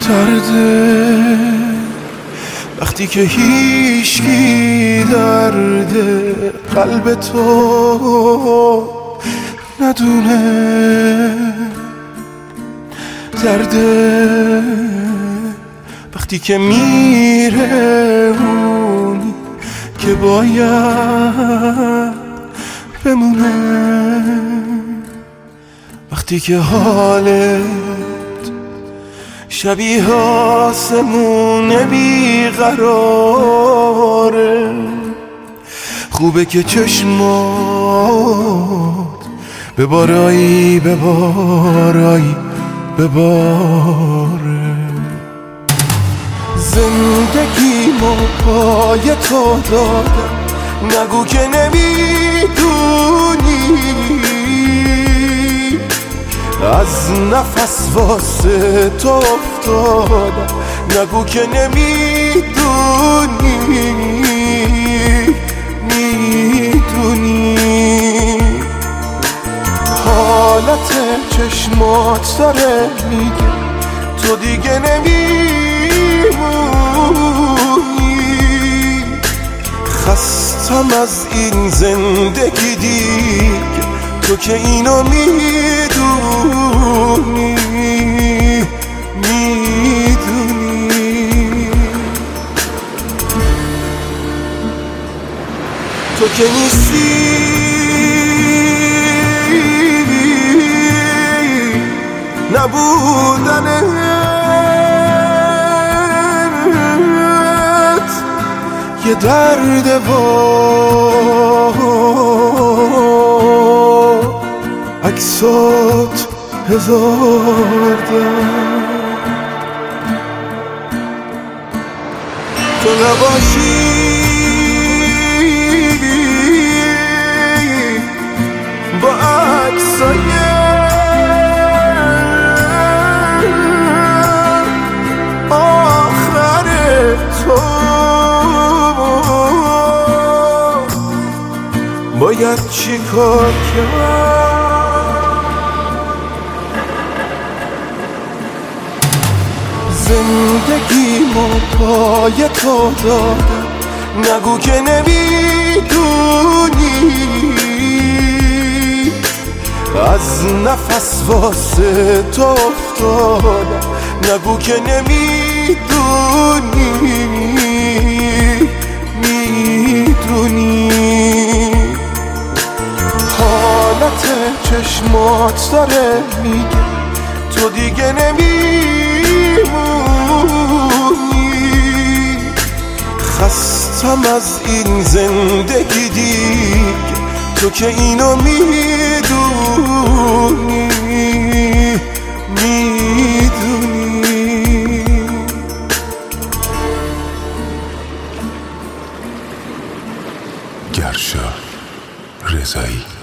درده وقتی که هیچکی درد قلب تو ندونه، درده وقتی که میره اونی که باید بمونه، وقتی که حالت شبیه آسمون بیقراره، خوبه که چشمات ببارایی ببارایی بباره. زندگیمو پای تو دادم، نگو که نمیدونی، از نفس واسه تو افتادم، نگو که نمیدونی، میدونی حالت چشمات داره میگه تو دیگه نمیمونی، خستم از این زندگی دیگه، تو که اینو میدونی، میدونی تو که نیستی نبودنت یه درد و عکسات هزار درد، تو نباشی با عکسای باید چی کار کرد؟ زندگیمو پای تو دادم، نگو که نمیدونی، از نفس واسه تو افتادم، نگو که نمیدونی، میدونی حالت چشمات داره میگه تو دیگه نمیمونی، خستم از این زندگی دیگه، تو که اینو میدونی، میدونی گرشا رضایی.